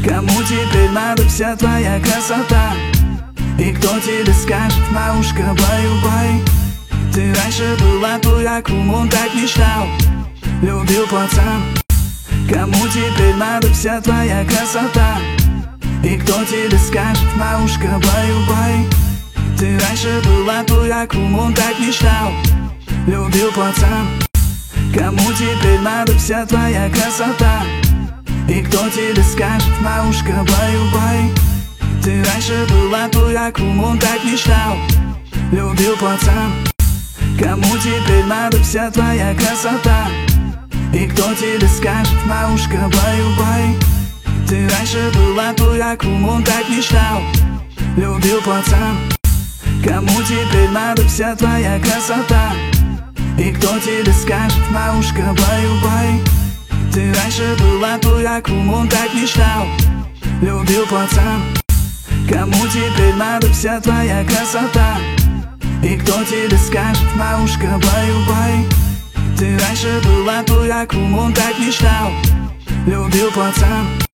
Кому теперь надо вся твоя красота? И кто тебе скажет на ушко баю-бай? Ты раньше была дураком, он так мечтал, любил пацан. Кому теперь надо вся твоя красота? И кто тебе скажет на ушко баю-бай? Ты раньше была дураком, он так мечтал, любил пацан. Кому теперь надо вся твоя красота? И кто тебе скажет на ушко баю-бай? Ты раньше была дураком, он так мечтал, любил пацан. Кому теперь надо вся твоя красота? И кто тебе скажет на ушко баю-бай? Ты раньше была дураком, он так мечтал, любил пацан. Кому теперь надо вся твоя красота? И кто тебе скажет на ушко баю-бай? Ты раньше была дураком, он так мечтал, любил пацан. Кому теперь надо вся твоя красота? И кто тебе скажет на ушко баю-бай? Ты раньше была дураком, он так мечтал, любил пацан.